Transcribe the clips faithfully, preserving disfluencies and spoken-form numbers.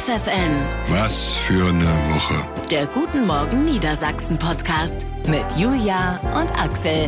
S F N. Was für eine Woche. Der Guten Morgen Niedersachsen Podcast mit Julia und Axel.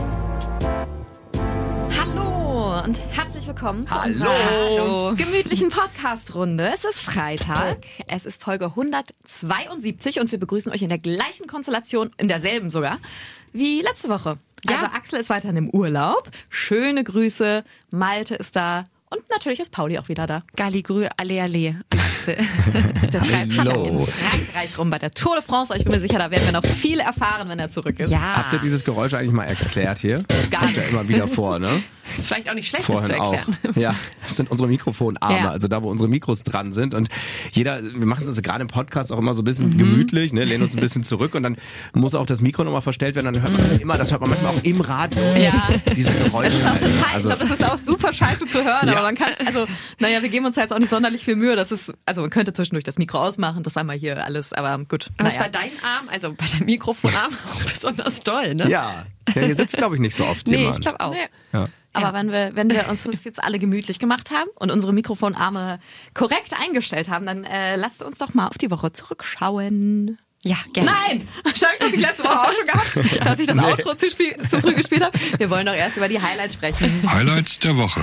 Hallo und herzlich willkommen zu Hallo. unserer gemütlichen Podcast-Runde. Es ist Freitag, es ist Folge hundertzweiundsiebzig und wir begrüßen euch in der gleichen Konstellation, in derselben sogar, wie letzte Woche. Ja. Also Axel ist weiterhin im Urlaub, schöne Grüße, Malte ist da und natürlich ist Pauli auch wieder da. Galligrü, alle, alle, Axel. Der treibt sich Hallo. in Frankreich rum bei der Tour de France. Ich bin mir sicher, da werden wir noch viel erfahren, wenn er zurück ist. Ja, Habt ihr dieses Geräusch eigentlich mal erklärt hier? Das Gar kommt ja nicht. immer wieder vor, ne? das ist vielleicht auch nicht schlecht, das zu Vorhin auch. erklären. Ja, das sind unsere Mikrofonarme, Ja. also da, wo unsere Mikros dran sind. Und jeder, wir machen es uns gerade im Podcast auch immer so ein bisschen gemütlich, ne, lehnen uns ein bisschen zurück und dann muss auch das Mikro nochmal verstellt werden. Dann hört man immer, das hört man manchmal auch im Radio, Ja. diese Geräusche. Das ist auch halt. total, Also, ich glaube, das ist auch super scheiße zu hören, Ja. aber man kann also, naja, wir geben uns ja jetzt auch nicht sonderlich viel Mühe, das ist, also man könnte zwischendurch das Mikro ausmachen, das einmal hier alles, aber gut. Aber ist naja. bei deinem Arm, also bei deinem Mikrofonarm auch besonders doll, ne? ja. ja, hier sitzt, glaube ich, nicht so oft Nee, jemand. ich glaube auch. Nee. Ja. Aber wenn wir, wenn wir uns das jetzt alle gemütlich gemacht haben und unsere Mikrofonarme korrekt eingestellt haben, dann äh, lasst uns doch mal auf die Woche zurückschauen. Ja, gerne. Nein! Schau ich das die letzte Woche auch schon gehabt, dass ich das Nee. Outro zu, spiel, zu früh gespielt habe? Wir wollen doch erst über die Highlights sprechen. Highlights der Woche.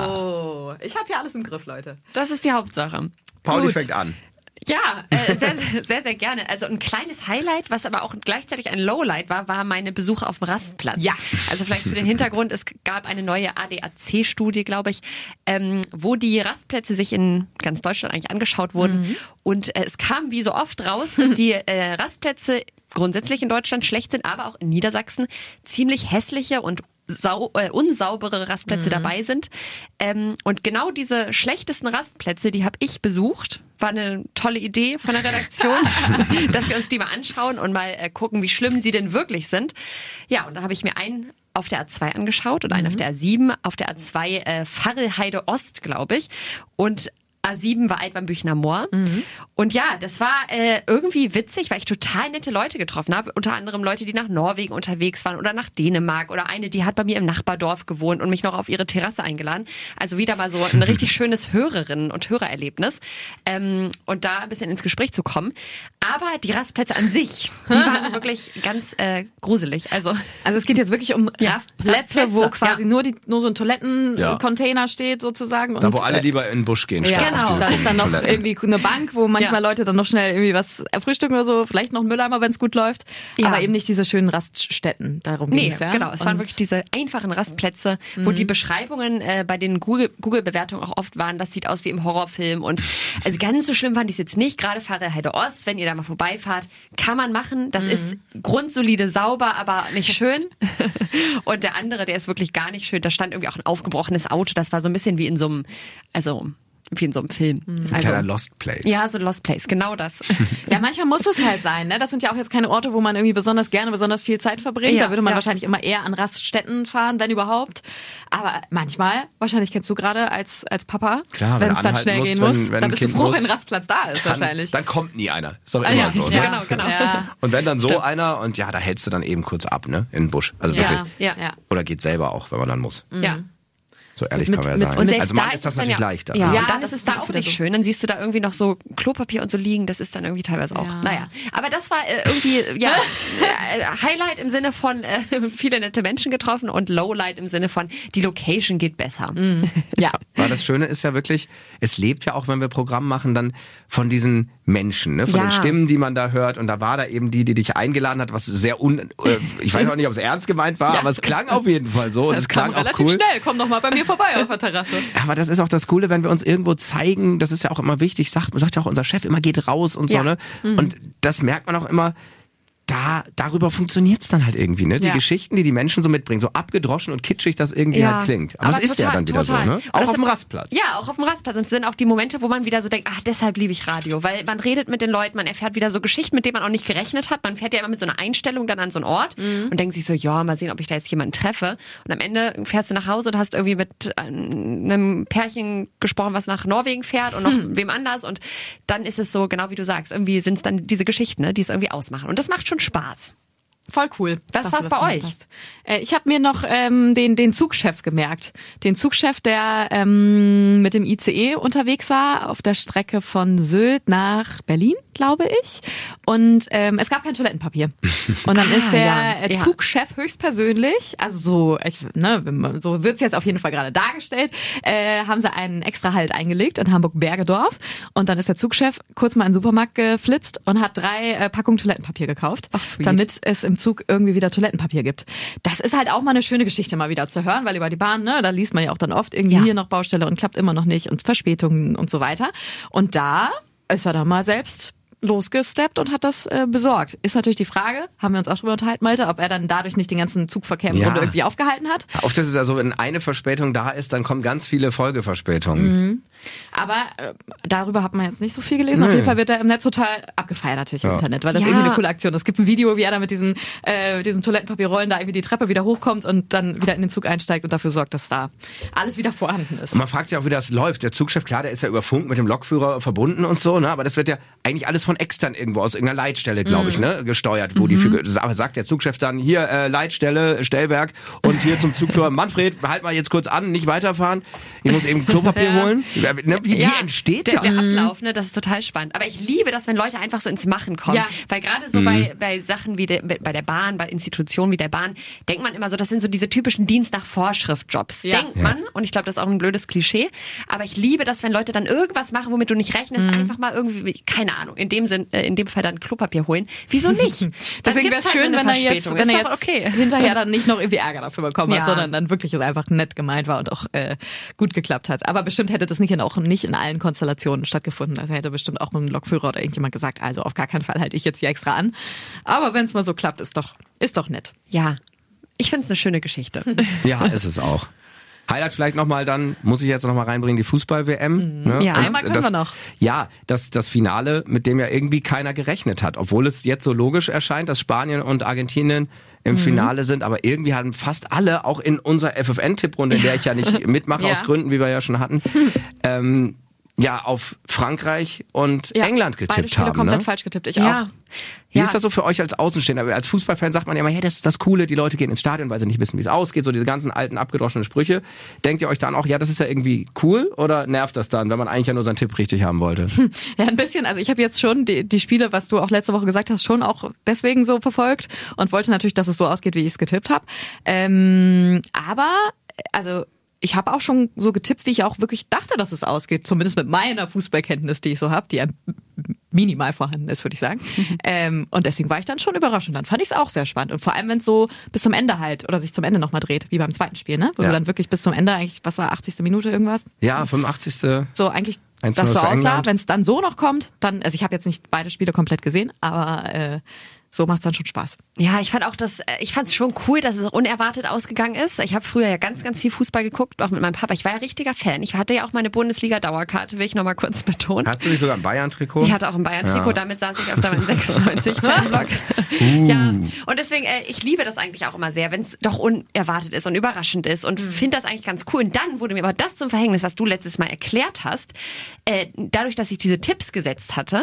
Oh, ich habe hier alles im Griff, Leute. Das ist die Hauptsache. Pauli Gut. fängt an. Ja, äh, sehr, sehr, sehr gerne. Also ein kleines Highlight, was aber auch gleichzeitig ein Lowlight war, war meine Besuche auf dem Rastplatz. Ja. Also vielleicht für den Hintergrund, es gab eine neue A D A C-Studie, glaube ich, ähm, wo die Rastplätze sich in ganz Deutschland eigentlich angeschaut wurden. Mhm. Und äh, es kam wie so oft raus, dass die äh, Rastplätze grundsätzlich in Deutschland schlecht sind, aber auch in Niedersachsen ziemlich hässliche und sau äh, unsaubere Rastplätze dabei sind. Ähm, und genau diese schlechtesten Rastplätze, die habe ich besucht. War eine tolle Idee von der Redaktion, dass wir uns die mal anschauen und mal äh, gucken, wie schlimm sie denn wirklich sind. Ja, und dann habe ich mir einen auf der A zwei angeschaut und einen auf der A sieben, auf der A zwei äh, Farrelheide Ost, glaube ich. Und A sieben war Altwann-Büchner Moor. Mhm. Und ja, das war äh, irgendwie witzig, weil ich total nette Leute getroffen habe. Unter anderem Leute, die nach Norwegen unterwegs waren oder nach Dänemark. Oder eine, die hat bei mir im Nachbardorf gewohnt und mich noch auf ihre Terrasse eingeladen. Also wieder mal so ein richtig schönes Hörerinnen- und Hörererlebnis. Ähm, und da ein bisschen ins Gespräch zu kommen. Aber die Rastplätze an sich, die waren wirklich ganz äh, gruselig. Also, Also es geht jetzt wirklich um Ja, Rastplätze, Rastplätze, wo quasi ja. nur die nur so ein Toilettencontainer Ja. steht sozusagen. Da, und, wo alle äh, lieber in den Busch gehen, ja, statt auf genau. diese Da ist dann noch Toiletten. irgendwie eine Bank, wo manchmal Ja. Leute dann noch schnell irgendwie was frühstücken oder so, vielleicht noch ein Mülleimer, wenn es gut läuft. Ja. Aber eben nicht diese schönen Raststätten. Darum Nee, ging's, ja. genau. Es waren Und- wirklich diese einfachen Rastplätze, wo die Beschreibungen äh, bei den Google- Google-Bewertungen auch oft waren, das sieht aus wie im Horrorfilm. Und also ganz so schlimm fand ich es jetzt nicht. Gerade Farrelheide Ost, wenn ihr da mal vorbeifahrt, kann man machen. Das ist grundsolide, sauber, aber nicht schön. Und der andere, der ist wirklich gar nicht schön. Da stand irgendwie auch ein aufgebrochenes Auto. Das war so ein bisschen wie in so einem, also wie in so einem Film. Ein Also, kleiner Lost Place. ja, so Lost Place, genau das. Ja, manchmal muss es halt sein. Ne? Das sind ja auch jetzt keine Orte, wo man irgendwie besonders gerne, besonders viel Zeit verbringt. Ja, da würde man ja. wahrscheinlich immer eher an Raststätten fahren, wenn überhaupt. Aber manchmal, wahrscheinlich kennst du gerade als als Papa, Klar, wenn wenn es dann anhalten schnell muss, gehen wenn- muss, wenn dann ein bist du Kind froh, muss, wenn ein Rastplatz da ist Dann, wahrscheinlich. dann kommt nie einer. Ist doch Ah, immer ja, so. ja, Ne? genau, genau. Ja. Und wenn dann so Stimmt. einer, und ja, da hältst du dann eben kurz ab, ne? In den Busch. Also Ja, wirklich. ja. Ja. Oder geht selber auch, wenn man dann muss. Ja. So ehrlich Mit- kann man ja mit- sagen. Und selbst Also man da ist das es dann natürlich ja, leichter. Ja, ne? Ja, und dann das ist es ist da auch auch wieder nicht so. schön. Dann siehst du da irgendwie noch so Klopapier und so liegen. Das ist dann irgendwie teilweise auch. Ja. Naja, aber das war äh, irgendwie ja äh, Highlight im Sinne von äh, viele nette Menschen getroffen und Lowlight im Sinne von die Location geht besser. Ja. Weil das Schöne ist ja wirklich, es lebt ja auch, wenn wir Programm machen, dann von diesen Menschen, ne? von Ja. den Stimmen, die man da hört. Und da war da eben die, die dich eingeladen hat, was sehr un... Äh, ich weiß auch nicht, ob es ernst gemeint war, Ja, aber es klang auf jeden Fall so. Und Das es klang kam auch relativ cool. schnell. Komm doch mal bei mir vorbei auf der Terrasse. Aber das ist auch das Coole, wenn wir uns irgendwo zeigen, das ist ja auch immer wichtig, sagt, sagt ja auch unser Chef immer, geht raus und so, Ja. ne? Und das merkt man auch immer, da, darüber funktioniert's dann halt irgendwie, ne? Die Ja. Geschichten, die die Menschen so mitbringen, so abgedroschen und kitschig das irgendwie Ja. halt klingt. Aber, Aber es ist ja total, dann wieder total. so, ne? Aber Auch das auf dem sind- Rastplatz. Ja, auch auf dem Rastplatz. Und es sind auch die Momente, wo man wieder so denkt, ach, deshalb liebe ich Radio. Weil man redet mit den Leuten, man erfährt wieder so Geschichten, mit denen man auch nicht gerechnet hat. Man fährt ja immer mit so einer Einstellung dann an so einen Ort und denkt sich so, ja, mal sehen, ob ich da jetzt jemanden treffe. Und am Ende fährst du nach Hause und hast irgendwie mit ähm, einem Pärchen gesprochen, was nach Norwegen fährt und noch wem anders. Und dann ist es so, genau wie du sagst, irgendwie sind es dann diese Geschichten, ne, die es irgendwie ausmachen. Und das macht schon Spaß. Voll cool. Was dass war's du bei gemacht euch? hast. Äh, ich habe mir noch ähm, den den Zugchef gemerkt. Den Zugchef, der ähm, mit dem I C E unterwegs war auf der Strecke von Sylt nach Berlin, glaube ich. Und ähm, es gab kein Toilettenpapier. Und dann ist der ja, äh, ja. Zugchef höchstpersönlich, also so, ich, ne, wenn man- so wird's jetzt auf jeden Fall gerade dargestellt, äh, haben sie einen extra Halt eingelegt in Hamburg-Bergedorf. Und dann ist der Zugchef kurz mal in den Supermarkt geflitzt und hat drei äh, Packungen Toilettenpapier gekauft, Ach, sweet. damit es im Zug irgendwie wieder Toilettenpapier gibt. Das ist halt auch mal eine schöne Geschichte mal wieder zu hören, weil über die Bahn, ne, da liest man ja auch dann oft irgendwie Ja. hier noch Baustelle und klappt immer noch nicht und Verspätungen und so weiter. Und da ist er dann mal selbst losgesteppt und hat das äh, besorgt. Ist natürlich die Frage, haben wir uns auch drüber unterhalten, Malte, ob er dann dadurch nicht den ganzen Zugverkehr im Ja. Grunde irgendwie aufgehalten hat. Oft ist es ja so, wenn eine Verspätung da ist, dann kommen ganz viele Folgeverspätungen. Mhm. Aber äh, darüber hat man jetzt nicht so viel gelesen. Auf jeden Fall wird er im Netz total abgefeiert natürlich im Ja. Internet, weil das Ja. irgendwie eine coole Aktion ist. Es gibt ein Video, wie er da mit diesen, äh, diesen Toilettenpapierrollen da irgendwie die Treppe wieder hochkommt und dann wieder in den Zug einsteigt und dafür sorgt, dass da alles wieder vorhanden ist. Und man fragt sich auch, wie das läuft. Der Zugchef, klar, der ist ja über Funk mit dem Lokführer verbunden und so, ne? Aber das wird ja eigentlich alles von extern irgendwo aus irgendeiner Leitstelle, glaube ich, ne, gesteuert, wo die für, aber sagt der Zugchef dann hier äh, Leitstelle Stellwerk und hier zum Zugführer Manfred, halt mal jetzt kurz an, nicht weiterfahren. Ich muss eben Klopapier Ja. holen. Ne, wie, wie entsteht der, das? Der Ablauf, ne, das ist total spannend. Aber ich liebe das, wenn Leute einfach so ins Machen kommen. Ja. Weil gerade so bei, bei Sachen wie der, bei der Bahn, bei Institutionen wie der Bahn, denkt man immer so, das sind so diese typischen Dienst nach Vorschrift-Jobs. Ja. Denkt man, und ich glaube, das ist auch ein blödes Klischee, aber ich liebe das, wenn Leute dann irgendwas machen, womit du nicht rechnest, einfach mal irgendwie, keine Ahnung, in dem Sinn, äh, in dem Fall dann Klopapier holen. Wieso nicht? Dann Deswegen wäre gibt's es halt schön, eine wenn er jetzt, Verspätung. wenn Ist er doch jetzt okay. hinterher dann nicht noch irgendwie Ärger dafür bekommen Ja. hat, sondern dann wirklich es einfach nett gemeint war und auch äh, gut geklappt hat. Aber bestimmt hätte das nicht in, auch nicht in allen Konstellationen stattgefunden. Also hätte bestimmt auch ein Lokführer oder irgendjemand gesagt, also auf gar keinen Fall halte ich jetzt hier extra an. Aber wenn es mal so klappt, ist doch, ist doch nett. Ja, ich finde es eine schöne Geschichte. Ja, ist es auch. Highlight vielleicht nochmal dann, muss ich jetzt nochmal reinbringen, die Fußball-W M. Ne? Ja, Und einmal können das, wir noch. Ja, das, das Finale, mit dem ja irgendwie keiner gerechnet hat. Obwohl es jetzt so logisch erscheint, dass Spanien und Argentinien im Mhm. Finale sind. Aber irgendwie haben fast alle, auch in unserer F F N-Tipprunde, in der ich ja nicht mitmache Ja. aus Gründen, wie wir ja schon hatten, ähm, ja, auf Frankreich und Ja, England beide getippt Spiele haben. komplett Ne? falsch getippt, ich Ja. auch. Wie Ja. ist das so für euch als Außenstehender? Als Fußballfan sagt man ja immer, hey, das ist das Coole, die Leute gehen ins Stadion, weil sie nicht wissen, wie es ausgeht, so diese ganzen alten, abgedroschenen Sprüche. Denkt ihr euch dann auch, ja, das ist ja irgendwie cool oder nervt das dann, wenn man eigentlich ja nur seinen Tipp richtig haben wollte? Ja, ein bisschen. Also ich habe jetzt schon die, die Spiele, was du auch letzte Woche gesagt hast, schon auch deswegen so verfolgt und wollte natürlich, dass es so ausgeht, wie ich es getippt habe. Ähm, aber, also ich habe auch schon so getippt, wie ich auch wirklich dachte, dass es ausgeht. Zumindest mit meiner Fußballkenntnis, die ich so habe, die ja minimal vorhanden ist, würde ich sagen. ähm, und deswegen war ich dann schon überrascht. Und dann fand ich es auch sehr spannend. Und vor allem, wenn es so bis zum Ende halt oder sich zum Ende nochmal dreht, wie beim zweiten Spiel, ne? Wo Ja. du dann wirklich bis zum Ende eigentlich, was war, achtzigste Minute irgendwas? Ja, fünfundachtzigste So eigentlich eins zu das null so für aussah. England. Wenn es dann so noch kommt, dann, also ich habe jetzt nicht beide Spiele komplett gesehen, aber äh, so macht's dann schon Spaß. Ja, ich fand auch das, ich fand es schon cool, dass es unerwartet ausgegangen ist. Ich habe früher ja ganz, ganz viel Fußball geguckt, auch mit meinem Papa. Ich war ja richtiger Fan. Ich hatte ja auch meine Bundesliga-Dauerkarte, will ich nochmal kurz betonen. Hast du nicht sogar ein Bayern-Trikot? Ich hatte auch ein Bayern-Trikot, Ja. damit saß ich auf meinem sechsundneunzig-Fanblock. Uh. Ja, und deswegen, äh, ich liebe das eigentlich auch immer sehr, wenn es doch unerwartet ist und überraschend ist und finde das eigentlich ganz cool. Und dann wurde mir aber das zum Verhängnis, was du letztes Mal erklärt hast, äh, dadurch, dass ich diese Tipps gesetzt hatte,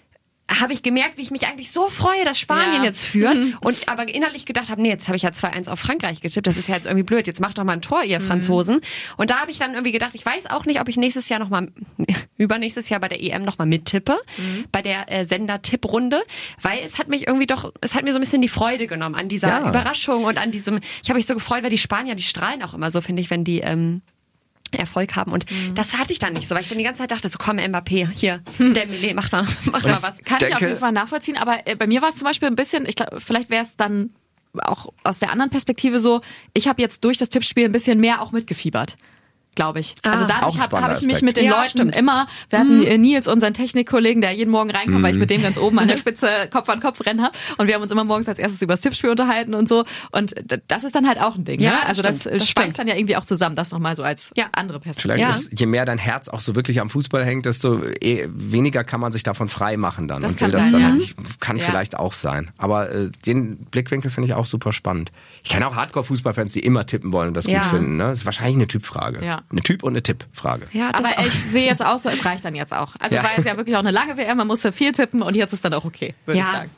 habe ich gemerkt, wie ich mich eigentlich so freue, dass Spanien Ja. jetzt führt und aber innerlich gedacht habe, nee, jetzt habe ich ja zwei eins auf Frankreich getippt, das ist ja jetzt irgendwie blöd, jetzt macht doch mal ein Tor, ihr Franzosen. Und da habe ich dann irgendwie gedacht, ich weiß auch nicht, ob ich nächstes Jahr nochmal, übernächstes Jahr bei der E M nochmal mittippe, bei der äh, Sender-Tipprunde, weil es hat mich irgendwie doch, es hat mir so ein bisschen die Freude genommen an dieser Ja. Überraschung und an diesem, ich habe mich so gefreut, weil die Spanier, die strahlen auch immer so, finde ich, wenn die ähm, Erfolg haben und das hatte ich dann nicht so, weil ich dann die ganze Zeit dachte, so komm Mbappé, hier, Dembélé, mach mal, mach mal was. Kann ich denke- auf jeden Fall nachvollziehen, aber äh, bei mir war es zum Beispiel ein bisschen, ich glaube, vielleicht wäre es dann auch aus der anderen Perspektive so, ich habe jetzt durch das Tippspiel ein bisschen mehr auch mitgefiebert. Glaube ich. Ah, also auch dadurch ein habe spannender hab ich mich Aspekt. mit den Ja, Leuten stimmt. immer, wir hatten äh, Nils, unseren Technikkollegen, der jeden Morgen reinkommt, weil ich mit dem ganz oben an der Spitze Kopf an Kopf rennen habe und wir haben uns immer morgens als erstes über das Tippspiel unterhalten und so und d- das ist dann halt auch ein Ding. Ja, ne? das Also das, stimmt, äh, das schweißt stimmt. dann ja irgendwie auch zusammen, das nochmal so als Ja. andere Perspektive. Vielleicht Ja. ist, je mehr dein Herz auch so wirklich am Fußball hängt, desto eh, weniger kann man sich davon frei machen dann. Das und kann will das sein, dann ja. halt nicht, kann Ja. vielleicht auch sein. Aber äh, den Blickwinkel finde ich auch super spannend. Ich kenne auch Hardcore-Fußballfans, die immer tippen wollen und das Ja. gut finden. Ne? Das ist wahrscheinlich eine Typfrage. Ja. Eine Typ- und eine Tippfrage. Ja, das Aber auch. ich sehe jetzt auch so, es reicht dann jetzt auch. Also Ja. war es ja wirklich auch eine lange W M, man musste viel tippen und jetzt ist dann auch okay, würde Ja. ich sagen.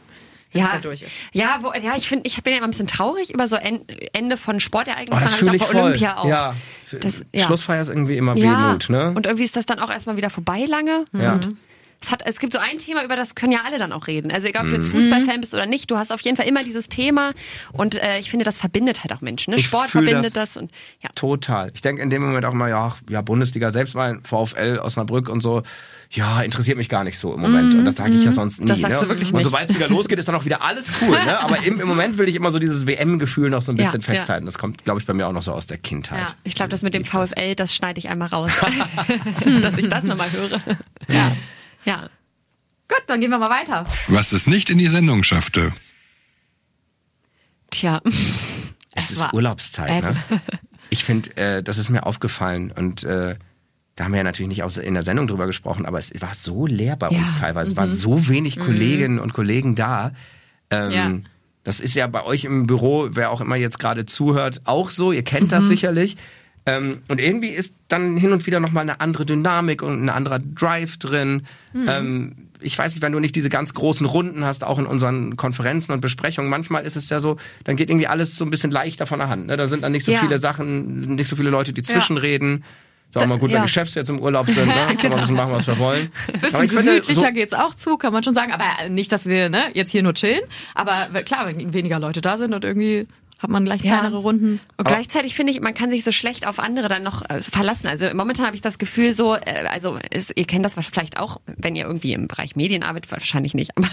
wenn ja. es halt durch ist. Ja, wo, ja, ich finde, ich bin ja immer ein bisschen traurig über so en- Ende von Sportereignissen. Oh, das habe fühle ich ich auch bei voll. Olympia auch. Ja. Das, ja. Schlussfeier ist irgendwie immer Ja. Wehmut, ne? Und irgendwie ist das dann auch erstmal wieder vorbei lange. Ja. Und es, hat, es gibt so ein Thema, über das können ja alle dann auch reden. Also egal, ob du Mhm. jetzt Fußballfan bist oder nicht, du hast auf jeden Fall immer dieses Thema. Und äh, ich finde, das verbindet halt auch Menschen. Ne? Ich Sport fühl verbindet das das. Und ja. Total. Ich denke in dem Moment auch mal, ja, ja, Bundesliga selbst mal, VfL Osnabrück und so, ja, interessiert mich gar nicht so im Moment. Und das sage ich ja sonst nie. Das sagst ne? du wirklich Und nicht. sobald es wieder losgeht, ist dann auch wieder alles cool. Ne? Aber im, im Moment will ich immer so dieses W M-Gefühl noch so ein bisschen Ja, festhalten. Das kommt, glaube ich, bei mir auch noch so aus der Kindheit. Ja, ich glaube, das mit dem VfL, das schneide ich einmal raus. Dass ich das nochmal höre. Ja. Ja. Gut, dann gehen wir mal weiter. Was es nicht in die Sendung schaffte. Tja. Es ist war- Urlaubszeit. Es Ne? ist- Ich finde, äh, das ist mir aufgefallen und äh, da haben wir ja natürlich nicht aus, in der Sendung drüber gesprochen, aber es war so leer bei uns Ja. teilweise. Es waren so wenig Kolleginnen und Kollegen da. Ähm, Ja. Das ist ja bei euch im Büro, wer auch immer jetzt gerade zuhört, auch so. Ihr kennt das sicherlich. Ähm, und irgendwie ist dann hin und wieder nochmal eine andere Dynamik und ein anderer Drive drin. Ähm, ich weiß nicht, wenn du nicht diese ganz großen Runden hast, auch in unseren Konferenzen und Besprechungen, manchmal ist es ja so, dann geht irgendwie alles so ein bisschen leichter von der Hand. Ne? Da sind dann nicht so Ja. viele Sachen, nicht so viele Leute, die zwischenreden. Ist auch Da- mal gut, wenn ja. die Chefs jetzt im Urlaub sind, ne? Kann man ein bisschen machen, was wir wollen. Bisschen Aber ich finde, gemütlicher so, geht's auch zu, kann man schon sagen. Aber nicht, dass wir ne, jetzt hier nur chillen. Aber klar, wenn weniger Leute da sind und irgendwie hat man gleich Ja. kleinere Runden. Und gleichzeitig finde ich, man kann sich so schlecht auf andere dann noch äh, verlassen. Also momentan habe ich das Gefühl so, äh, also ist, ihr kennt das vielleicht auch, wenn ihr irgendwie im Bereich Medien arbeitet, wahrscheinlich nicht, aber,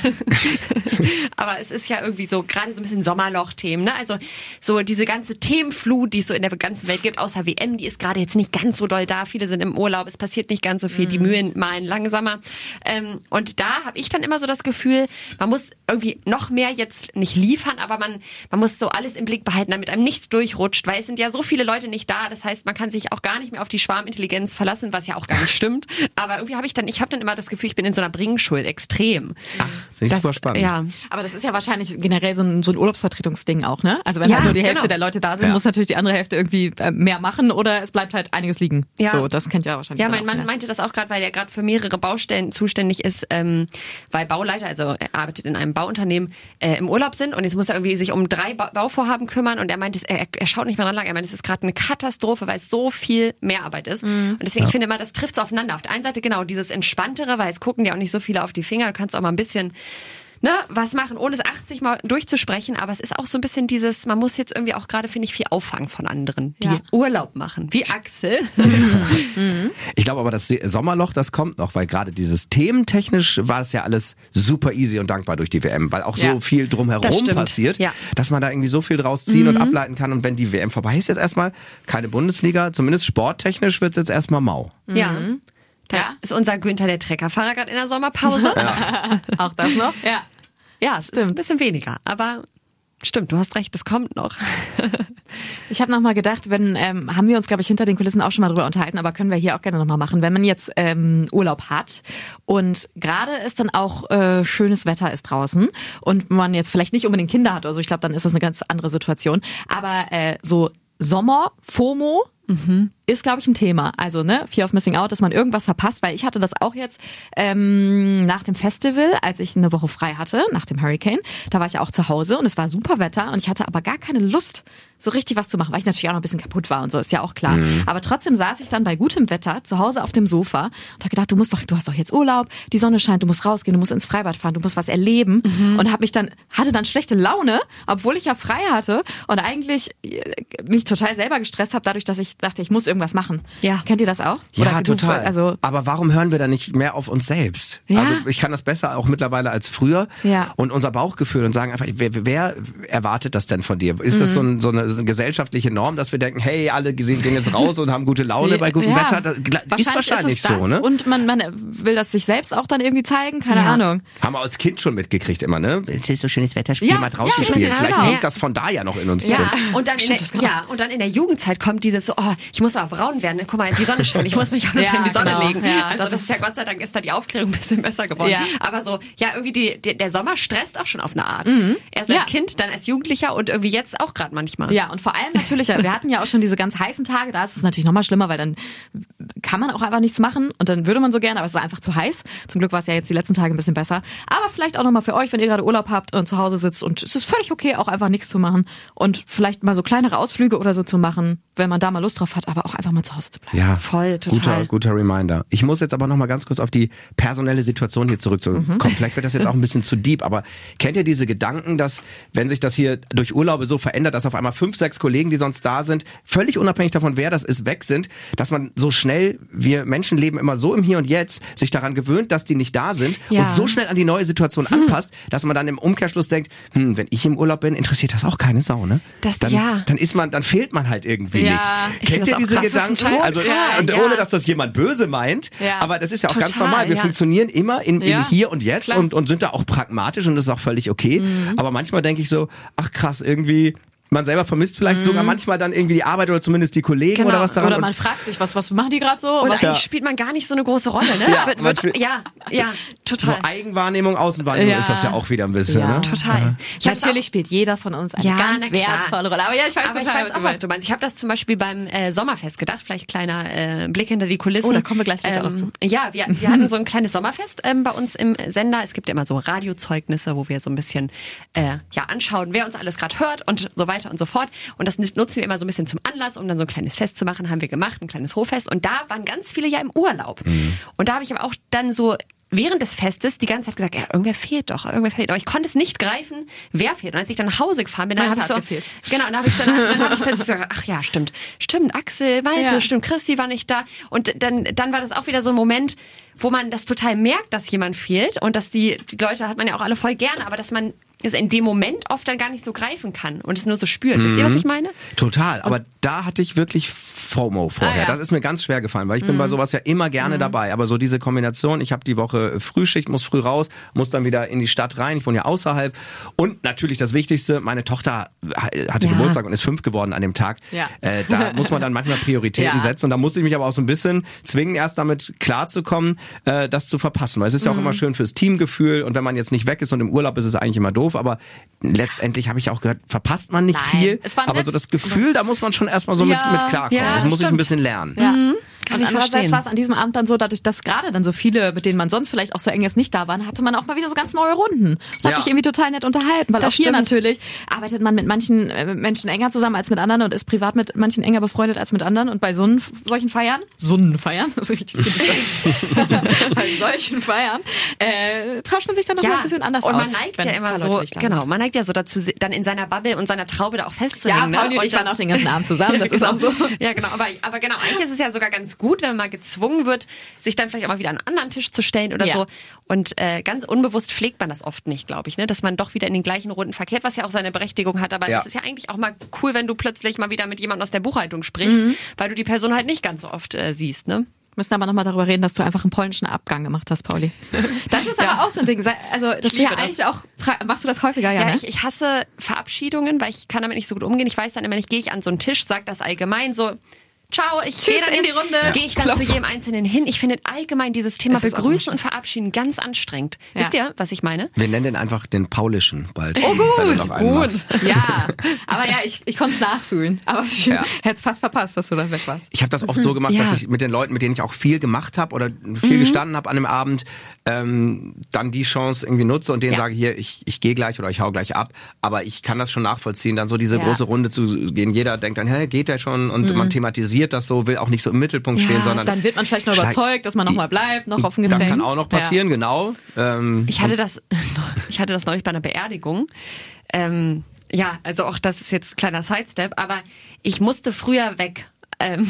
aber es ist ja irgendwie so, gerade so ein bisschen Sommerloch-Themen, ne? Also so diese ganze Themenflut, die es so in der ganzen Welt gibt, außer W M, die ist gerade jetzt nicht ganz so doll da. Viele sind im Urlaub, es passiert nicht ganz so viel, die Mühlen malen langsamer. Ähm, und da habe ich dann immer so das Gefühl, man muss irgendwie noch mehr jetzt nicht liefern, aber man, man muss so alles im Blick behalten, damit einem nichts durchrutscht, weil es sind ja so viele Leute nicht da. Das heißt, man kann sich auch gar nicht mehr auf die Schwarmintelligenz verlassen, was ja auch gar nicht stimmt. Aber irgendwie habe ich dann, ich habe dann immer das Gefühl, ich bin in so einer Bringschuld extrem. finde ich Das- super spannend. Ja. Aber das ist ja wahrscheinlich generell so ein, so ein Urlaubsvertretungsding auch, ne? Also wenn Ja, halt nur die Hälfte genau. der Leute da sind, Ja. muss natürlich die andere Hälfte irgendwie äh, mehr machen oder es bleibt halt einiges liegen. Ja. So, das kennt ja wahrscheinlich. Ja, dann mein auch, Mann ne? meinte das auch gerade, weil er gerade für mehrere Baustellen zuständig ist, ähm, weil Bauleiter, also er arbeitet in einem Bauunternehmen, äh, im Urlaub sind und jetzt muss er irgendwie sich um drei ba- Bauvorhaben kümmern und er meint, es- er, er schaut nicht mehr dran lang, er meint, es ist gerade eine Katastrophe, weil es so viel Mehrarbeit ist. Und deswegen, ich finde immer, das trifft so aufeinander. Auf der einen Seite genau dieses Entspanntere, weil es gucken ja auch nicht so viele auf die Finger, du kannst auch mal ein bisschen ne, was machen, ohne es achtzig Mal durchzusprechen, aber es ist auch so ein bisschen dieses, man muss jetzt irgendwie auch gerade, finde ich, viel auffangen von anderen, die Ja. Urlaub machen, wie Axel. Ich glaube aber, das Sommerloch, das kommt noch, weil gerade dieses thementechnisch war es ja alles super easy und dankbar durch die W M, weil auch so Ja. viel Das drumherum stimmt, passiert, ja. dass man da irgendwie so viel draus ziehen und ableiten kann. Und wenn die W M vorbei ist jetzt erstmal, keine Bundesliga, zumindest sporttechnisch wird es jetzt erstmal mau. Ja. Da Ja. ist unser Günther der Treckerfahrer gerade in der Sommerpause. Ja, Auch das noch? Ja. ja es ist ein bisschen weniger, aber stimmt, du hast recht, es kommt noch. Ich habe noch mal gedacht, wenn ähm, haben wir uns, glaube ich, hinter den Kulissen auch schon mal drüber unterhalten, aber können wir hier auch gerne noch mal machen. Wenn man jetzt ähm, Urlaub hat und gerade ist dann auch äh, schönes Wetter ist draußen und man jetzt vielleicht nicht unbedingt Kinder hat oder so, ich glaube, dann ist das eine ganz andere Situation. Aber äh, so Sommer, FOMO, ist, glaube ich, ein Thema. Also, ne, Fear of Missing Out, dass man irgendwas verpasst, weil ich hatte das auch jetzt ähm, nach dem Festival, als ich eine Woche frei hatte, nach dem Hurricane, da war ich ja auch zu Hause und es war super Wetter und ich hatte aber gar keine Lust, so richtig was zu machen, weil ich natürlich auch noch ein bisschen kaputt war und so, ist ja auch klar. Aber trotzdem saß ich dann bei gutem Wetter zu Hause auf dem Sofa und habe gedacht, du musst doch, du hast doch jetzt Urlaub, die Sonne scheint, du musst rausgehen, du musst ins Freibad fahren, du musst was erleben und habe mich dann, hatte dann schlechte Laune, obwohl ich ja frei hatte und eigentlich äh, mich total selber gestresst habe, dadurch, dass ich dachte, ich muss irgendwas machen. Ja. Kennt ihr das auch? Ja, Oder du- total. Also, aber warum hören wir da nicht mehr auf uns selbst? Ja. Also ich kann das besser auch mittlerweile als früher. Ja. Und unser Bauchgefühl und sagen einfach, wer, wer erwartet das denn von dir? Ist das so, ein, so, eine, so eine gesellschaftliche Norm, dass wir denken, hey, alle gehen jetzt raus und haben gute Laune bei gutem ja. Wetter? Das ist wahrscheinlich ist es das. so, ne? Und man, man will das sich selbst auch dann irgendwie zeigen, keine Ja. Ahnung. Haben wir als Kind schon mitgekriegt immer, ne? Es ist so schönes Wetter, spiel Ja, mal draußen ja, spielen. genau. Vielleicht Ja. hängt das von da ja noch in uns Ja, drin. und dann in der, ja, und dann in der Jugendzeit kommt dieses so, oh, ich muss aber braun werden. Guck mal, die Sonne scheint. Ich muss mich auch Ja, in die Sonne genau. legen. Ja, also das das ist ja Gott sei Dank ist da die Aufklärung ein bisschen besser geworden. Ja. Aber so, ja, irgendwie die, die, der Sommer stresst auch schon auf eine Art. Erst als Ja. Kind, dann als Jugendlicher und irgendwie jetzt auch gerade manchmal. Ja, und vor allem natürlich, wir hatten ja auch schon diese ganz heißen Tage, da ist es natürlich nochmal schlimmer, weil dann kann man auch einfach nichts machen und dann würde man so gerne, aber es ist einfach zu heiß. Zum Glück war es ja jetzt die letzten Tage ein bisschen besser. Aber vielleicht auch nochmal für euch, wenn ihr gerade Urlaub habt und zu Hause sitzt und es ist völlig okay, auch einfach nichts zu machen und vielleicht mal so kleinere Ausflüge oder so zu machen, wenn man da mal Lust drauf hat, aber auch einfach mal zu Hause zu bleiben. Ja, Voll, total. Guter, guter Reminder. Ich muss jetzt aber noch mal ganz kurz auf die personelle Situation hier zurückzukommen. Mhm. Vielleicht wird das jetzt auch ein bisschen zu deep, aber kennt ihr diese Gedanken, dass, wenn sich das hier durch Urlaube so verändert, dass auf einmal fünf, sechs Kollegen, die sonst da sind, völlig unabhängig davon, wer das ist, weg sind, dass man so schnell, wir Menschen leben immer so im Hier und Jetzt, sich daran gewöhnt, dass die nicht da sind Ja. und so schnell an die neue Situation anpasst, dass man dann im Umkehrschluss denkt, hm, wenn ich im Urlaub bin, interessiert das auch keine Sau, ne? Das- dann, ja. dann ist man, dann fehlt man halt irgendwie Ja, nicht. ich find Kennt das ihr auch diese krass. Das ist ein Gedanken? Teil- Also, Total, und ja. ohne, dass das jemand böse meint, Ja. aber das ist ja auch Total, ganz normal. Wir ja. funktionieren immer in, in Ja, Hier und Jetzt klar. und, und sind da auch pragmatisch und das ist auch völlig okay. Aber manchmal denke ich so, ach krass, irgendwie, man selber vermisst vielleicht sogar manchmal dann irgendwie die Arbeit oder zumindest die Kollegen Genau. oder was daran. Oder man fragt sich, was, was machen die gerade so? Und Was- eigentlich spielt man gar nicht so eine große Rolle, ne? Ja, wird, man wird, spielt- ja, ja, so total. Eigenwahrnehmung, Außenwahrnehmung Ja. ist das ja auch wieder ein bisschen. Ja. Ne? Total. Ich hab's Natürlich spielt jeder von uns eine Ja, ganz na klar. wertvolle Rolle. Aber ja, ich weiß Aber ich total, weiß auch, was du meinst. Ich habe das zum Beispiel beim äh, Sommerfest gedacht. Vielleicht kleiner äh, Blick hinter die Kulissen. Oh, da kommen wir gleich vielleicht auch noch zu. Ja, wir, wir hatten so ein kleines Sommerfest ähm, bei uns im Sender. Es gibt ja immer so Radiozeugnisse, wo wir so ein bisschen äh, ja anschauen, wer uns alles gerade hört und so weiter und so fort. Und das nutzen wir immer so ein bisschen zum Anlass, um dann so ein kleines Fest zu machen. Haben wir gemacht, ein kleines Hoffest. Und da waren ganz viele ja im Urlaub. Und da habe ich aber auch dann so während des Festes die ganze Zeit gesagt, ja, irgendwer fehlt doch, irgendwer fehlt. Aber ich konnte es nicht greifen, wer fehlt. Und als ich dann nach Hause gefahren bin, dann habe Malte ich hat so, gefehlt. genau, dann habe ich, dann, dann hab ich plötzlich so gedacht, ach ja, stimmt, stimmt, Axel, Malte, Ja. stimmt, Christi war nicht da. Und dann, dann war das auch wieder so ein Moment, wo man das total merkt, dass jemand fehlt und dass die, die Leute hat man ja auch alle voll gerne, aber dass man es in dem Moment oft dann gar nicht so greifen kann und es nur so spürt. Wisst ihr, was ich meine? Total, aber da hatte ich wirklich FOMO vorher. Ah, ja. Das ist mir ganz schwer gefallen, weil ich bin bei sowas ja immer gerne dabei. Aber so diese Kombination, ich habe die Woche Frühschicht, muss früh raus, muss dann wieder in die Stadt rein, ich wohne ja außerhalb. Und natürlich das Wichtigste, meine Tochter hatte Ja. Geburtstag und ist fünf geworden an dem Tag. Ja. Äh, da muss man dann manchmal Prioritäten Ja. setzen. Und da muss ich mich aber auch so ein bisschen zwingen, erst damit klarzukommen, äh, das zu verpassen. Weil es ist ja auch immer schön fürs Teamgefühl und wenn man jetzt nicht weg ist und im Urlaub ist es eigentlich immer doof, aber letztendlich habe ich auch gehört, verpasst man nicht Nein, viel, es war aber nett. so das Gefühl, da muss man schon erstmal so Ja, mit, mit klarkommen. ja, das muss ich ein stimmt. bisschen lernen. Ja. Kann und ich andererseits verstehen. war es an diesem Abend dann so, dadurch, dass gerade dann so viele, mit denen man sonst vielleicht auch so eng ist, nicht da waren, hatte man auch mal wieder so ganz neue Runden. Und hat Ja. sich irgendwie total nett unterhalten, weil Das auch hier stimmt. natürlich arbeitet man mit manchen äh, Menschen enger zusammen als mit anderen und ist privat mit manchen enger befreundet als mit anderen. Und bei so einen, solchen Feiern, Sonnenfeiern, das ist richtig bei solchen Feiern, äh, tauscht man sich dann noch mal ein bisschen anders und aus. man neigt wenn ja ein immer paar so, Leute nicht da sind. genau, man neigt ja so dazu, dann in seiner Bubble und seiner Traube da auch Ja, festzuhängen. Pauli ne? und ich waren dann- auch den ganzen Abend zusammen, das ist genau. auch so. Ja, genau, aber, aber genau, eigentlich ist es ja sogar ganz gut, wenn man mal gezwungen wird, sich dann vielleicht auch mal wieder an einen anderen Tisch zu stellen oder Ja. so. Und äh, ganz unbewusst pflegt man das oft nicht, glaube ich, ne? Dass man doch wieder in den gleichen Runden verkehrt, was ja auch seine Berechtigung hat. Aber Ja. es ist ja eigentlich auch mal cool, wenn du plötzlich mal wieder mit jemandem aus der Buchhaltung sprichst, Mhm. weil du die Person halt nicht ganz so oft äh, siehst, ne? Wir müssen aber nochmal darüber reden, dass du einfach einen polnischen Abgang gemacht hast, Pauli. Das ist aber Ja. auch so ein Ding. Also das ist liebe ja das. eigentlich auch, machst du das häufiger, ja, Ja, ne? ich, ich hasse Verabschiedungen, weil ich kann damit nicht so gut umgehen. Ich weiß dann immer nicht, gehe ich an so einen Tisch, sag das allgemein so, ciao, ich gehe dann in die jetzt- Runde. Gehe ich dann Klopf. zu jedem Einzelnen hin. Ich finde allgemein dieses Thema Es ist auch Begrüßen immer und Verabschieden ganz anstrengend. Ja. Wisst ihr, was ich meine? Wir nennen den einfach den Paulischen bald. Oh wenn du gut, noch einen gut. machst. Ja, aber ja, ich, ich konnte es nachfühlen. Aber ich Ja. hätte es fast verpasst, dass du dann weg warst. Ich habe das oft so gemacht, Ja. dass ich mit den Leuten, mit denen ich auch viel gemacht habe oder viel gestanden habe an dem Abend, ähm, dann die Chance irgendwie nutze und denen Ja. sage, hier, ich, ich gehe gleich oder ich hau gleich ab. Aber ich kann das schon nachvollziehen, dann so diese Ja. große Runde zu gehen. Jeder denkt dann, hä, geht der schon? Und man thematisiert das so, will auch nicht so im Mittelpunkt stehen, sondern Dann wird man vielleicht noch Schlag- überzeugt, dass man nochmal bleibt, noch auf ein Getränk. Das kann auch noch passieren, genau. Ähm, Ich hatte das, ich hatte das neulich bei einer Beerdigung. Ähm, ja, also auch das ist jetzt ein kleiner Sidestep, aber ich musste früher weg. Ähm,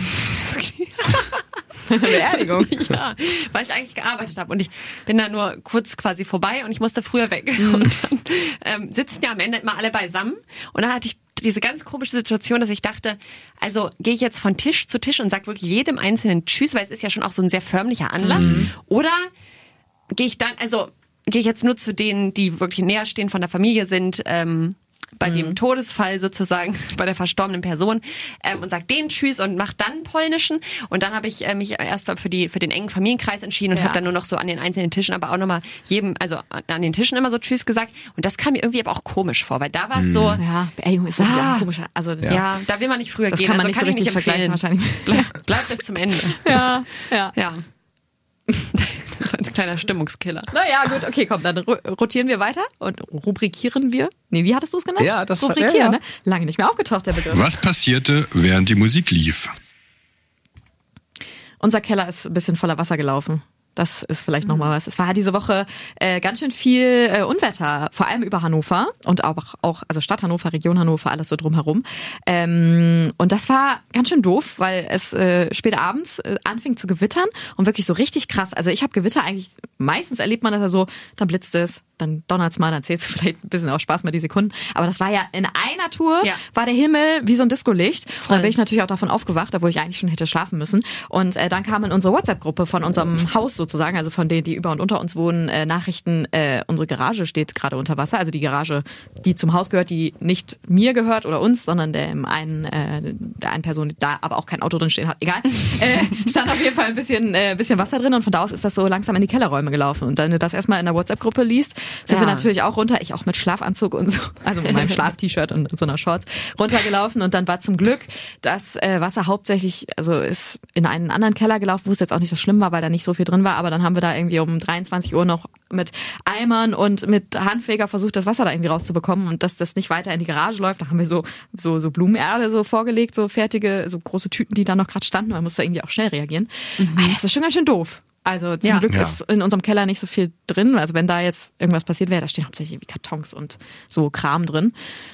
Eine Beerdigung. ja, weil ich eigentlich gearbeitet habe und ich bin da nur kurz quasi vorbei und ich musste früher weg. Mhm. Und dann ähm, sitzen ja am Ende immer alle beisammen und dann hatte ich diese ganz komische Situation, dass ich dachte, also gehe ich jetzt von Tisch zu Tisch und sag wirklich jedem Einzelnen Tschüss, weil es ist ja schon auch so ein sehr förmlicher Anlass, Mhm. oder gehe ich dann, also gehe ich jetzt nur zu denen, die wirklich näher stehen, von der Familie sind, ähm, bei dem Todesfall sozusagen, bei der verstorbenen Person ähm, und sagt denen Tschüss und macht dann polnischen. Und dann habe ich äh, mich erst mal für die für den engen Familienkreis entschieden und Ja. habe dann nur noch so an den einzelnen Tischen, aber auch nochmal jedem, also an den Tischen immer so Tschüss gesagt. Und das kam mir irgendwie aber auch komisch vor, weil da war es so, Ja, Beerdigung ist natürlich Ah. auch ein komischer. Also ja. da will man nicht früher das gehen. kann man also nicht so kann ich richtig nicht vergleichen empfehlen. wahrscheinlich. Bleib, bleib bis zum Ende. Ja, ja. Ja. Das war ein kleiner Stimmungskiller. Naja, gut, okay, komm, dann ro- rotieren wir weiter und rubrikieren wir. Nee, wie hattest du es genannt? Ja, das war- Rubrikieren, ja, ja. ne? Lange nicht mehr aufgetaucht, der Begriff. Was passierte, während die Musik lief? Unser Keller ist ein bisschen voller Wasser gelaufen. Das ist vielleicht nochmal was. Es war diese Woche äh, ganz schön viel äh, Unwetter, vor allem über Hannover und auch, auch also Stadt Hannover, Region Hannover, alles so drumherum. Ähm, und das war ganz schön doof, weil es äh, spät abends äh, anfing zu gewittern und wirklich so richtig krass. Also ich habe Gewitter eigentlich, meistens erlebt man das ja so, dann blitzt es, dann donnert's mal, dann zählst du vielleicht ein bisschen auch Spaß mit die Sekunden. Aber das war ja in einer Tour, Ja. war der Himmel wie so ein Discolicht. Und dann bin ich natürlich auch davon aufgewacht, obwohl ich eigentlich schon hätte schlafen müssen. Und äh, dann kam in unsere WhatsApp-Gruppe von unserem Haus sozusagen, also von denen, die über und unter uns wohnen, äh, Nachrichten, äh, unsere Garage steht gerade unter Wasser. Also die Garage, die zum Haus gehört, die nicht mir gehört oder uns, sondern dem einen, äh, der einen Person, die da aber auch kein Auto drin stehen hat. Egal. äh, stand auf jeden Fall ein bisschen, äh, bisschen Wasser drin und von da aus ist das so langsam in die Kellerräume gelaufen. Und wenn du das erstmal in der WhatsApp-Gruppe liest, sind Ja. wir natürlich auch runter, ich auch mit Schlafanzug und so, also mit meinem Schlaf-T-Shirt und so einer Shorts runtergelaufen und dann war zum Glück das äh, Wasser hauptsächlich, also ist in einen anderen Keller gelaufen, wo es jetzt auch nicht so schlimm war, weil da nicht so viel drin war, aber dann haben wir da irgendwie um dreiundzwanzig Uhr noch mit Eimern und mit Handfeger versucht, das Wasser da irgendwie rauszubekommen und dass das nicht weiter in die Garage läuft. Da haben wir so so so Blumenerde so vorgelegt, so fertige, so große Tüten, die da noch gerade standen, man musste irgendwie auch schnell reagieren. Aber das ist schon ganz schön doof. Also zum Ja. Glück Ja. ist in unserem Keller nicht so viel drin. Also wenn da jetzt irgendwas passiert wäre, da stehen hauptsächlich irgendwie Kartons und so Kram drin.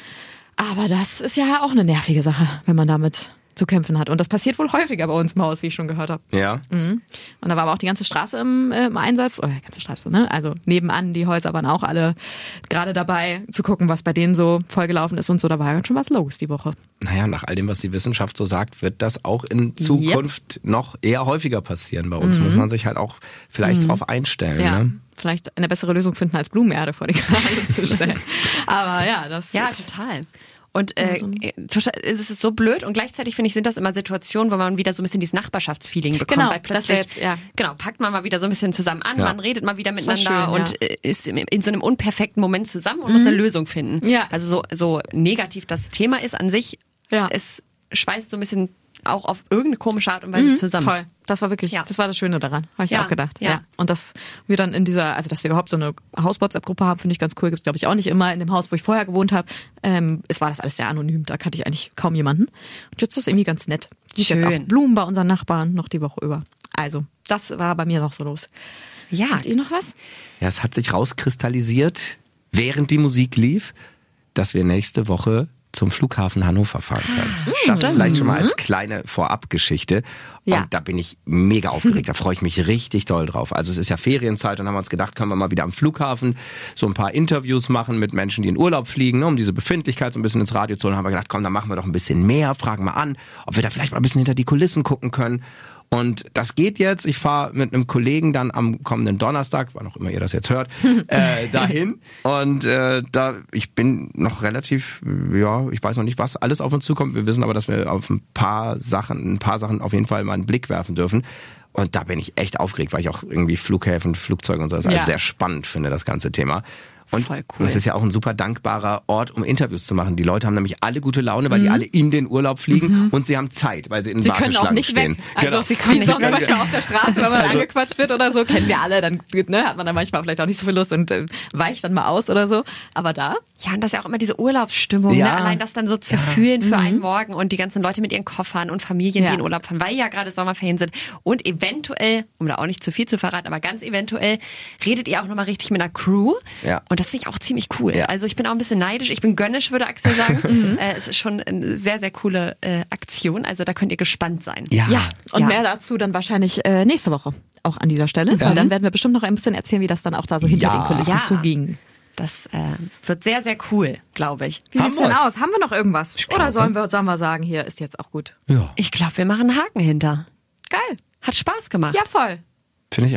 Aber das ist ja auch eine nervige Sache, wenn man damit zu kämpfen hat. Und das passiert wohl häufiger bei uns im Haus, wie ich schon gehört habe. Ja. Mhm. Und da war aber auch die ganze Straße im, äh, im Einsatz, oder die ganze Straße, ne? Also nebenan, die Häuser waren auch alle gerade dabei zu gucken, was bei denen so vollgelaufen ist und so. Da war ja schon was los die Woche. Naja, nach all dem, was die Wissenschaft so sagt, wird das auch in Zukunft noch eher häufiger passieren. Bei uns muss man sich halt auch vielleicht drauf einstellen. Ja. Ne? Vielleicht eine bessere Lösung finden, als Blumenerde vor die Garage zu stellen. Aber ja, das Ja, ist... total. Und äh, total, es ist so blöd und gleichzeitig finde ich, sind das immer Situationen, wo man wieder so ein bisschen dieses Nachbarschaftsfeeling bekommt. Genau, weil das plötzlich, wär jetzt, ja. genau, packt man mal wieder so ein bisschen zusammen an, Ja. man redet mal wieder miteinander schön, und ja. äh, ist in, in so einem unperfekten Moment zusammen und muss eine Lösung finden. Ja. Also so, so negativ das Thema ist an sich, Ja. es schweißt so ein bisschen auch auf irgendeine komische Art und Weise zusammen. Voll. Das war wirklich, Ja. das war das Schöne daran, habe ich Ja, auch gedacht. ja. Ja. Und dass wir dann in dieser, also dass wir überhaupt so eine Haus-WhatsApp-Gruppe haben, finde ich ganz cool. Gibt's glaube ich auch nicht immer in dem Haus, wo ich vorher gewohnt habe. Ähm, es war das alles sehr anonym, da kannte ich eigentlich kaum jemanden. Und jetzt ist es irgendwie ganz nett. Gibt jetzt Schön. auch Blumen bei unseren Nachbarn noch die Woche über. Also, das war bei mir noch so los. Ja, Habt ihr noch was? Ja, es hat sich rauskristallisiert, während die Musik lief, dass wir nächste Woche zum Flughafen Hannover fahren können. Das vielleicht schon mal als kleine Vorabgeschichte. Ja. Und da bin ich mega aufgeregt, da freue ich mich richtig doll drauf. Also es ist ja Ferienzeit und haben wir uns gedacht, können wir mal wieder am Flughafen so ein paar Interviews machen mit Menschen, die in Urlaub fliegen, ne, um diese Befindlichkeit so ein bisschen ins Radio zu holen. Haben wir gedacht, komm, dann machen wir doch ein bisschen mehr, fragen mal an, ob wir da vielleicht mal ein bisschen hinter die Kulissen gucken können. Und das geht jetzt. Ich fahre mit einem Kollegen dann am kommenden Donnerstag, wann auch immer ihr das jetzt hört, äh, dahin. Und äh, da ich bin noch relativ, ja, ich weiß noch nicht, was alles auf uns zukommt. Wir wissen aber, dass wir auf ein paar Sachen, ein paar Sachen auf jeden Fall mal einen Blick werfen dürfen. Und da bin ich echt aufgeregt, weil ich auch irgendwie Flughäfen, Flugzeuge und so das alles Ja. sehr spannend finde, das ganze Thema. Und Voll cool. es ist ja auch ein super dankbarer Ort, um Interviews zu machen. Die Leute haben nämlich alle gute Laune, weil die alle in den Urlaub fliegen und sie haben Zeit, weil sie in Sie können auch Warteschlangen nicht stehen. weg. Also Genau. sie können nicht sonst weg. zum Beispiel auf der Straße, wenn man Also- angequatscht wird oder so, kennen wir alle, dann ne, hat man dann manchmal vielleicht auch nicht so viel Lust und äh, weicht dann mal aus oder so. Aber da, Ja, und das ist ja auch immer diese Urlaubsstimmung, Ja. ne? Allein das dann so zu fühlen für einen Morgen und die ganzen Leute mit ihren Koffern und Familien, Ja. die in Urlaub fahren, weil ja gerade Sommerferien sind. Und eventuell, um da auch nicht zu viel zu verraten, aber ganz eventuell redet ihr auch nochmal richtig mit einer Crew. Ja. Und das finde ich auch ziemlich cool. Ja. Also ich bin auch ein bisschen neidisch. Ich bin gönnisch, würde Axel sagen. äh, es ist schon eine sehr, sehr coole äh, Aktion. Also da könnt ihr gespannt sein. Ja. ja, und Ja. mehr dazu dann wahrscheinlich äh, nächste Woche auch an dieser Stelle. Weil dann werden wir bestimmt noch ein bisschen erzählen, wie das dann auch da so hinter Ja. den Kulissen Ja. zuging. Das äh, wird sehr, sehr cool, glaube ich. Wie Haben sieht's denn wir's? aus? Haben wir noch irgendwas? Oder sollen wir, sollen wir sagen, hier ist jetzt auch gut? Ja, Ich glaube, wir machen einen Haken hinter. Geil. Hat Spaß gemacht. Ja, voll. finde ich auch.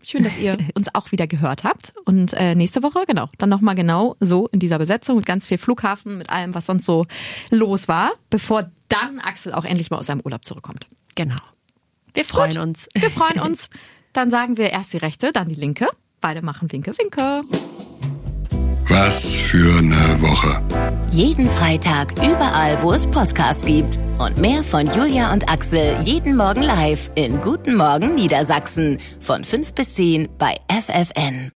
Schön, dass ihr uns auch wieder gehört habt. Und äh, nächste Woche, genau, dann nochmal genau so in dieser Besetzung mit ganz viel Flughafen, mit allem, was sonst so los war, bevor dann Axel auch endlich mal aus seinem Urlaub zurückkommt. Genau. Wir freuen Gut, uns. Wir freuen uns. Dann sagen wir erst die rechte, dann die linke. Beide machen Winke, Winke. Was für eine Woche. Jeden Freitag überall, wo es Podcasts gibt. Und mehr von Julia und Axel jeden Morgen live in Guten Morgen Niedersachsen von fünf bis zehn bei F F N.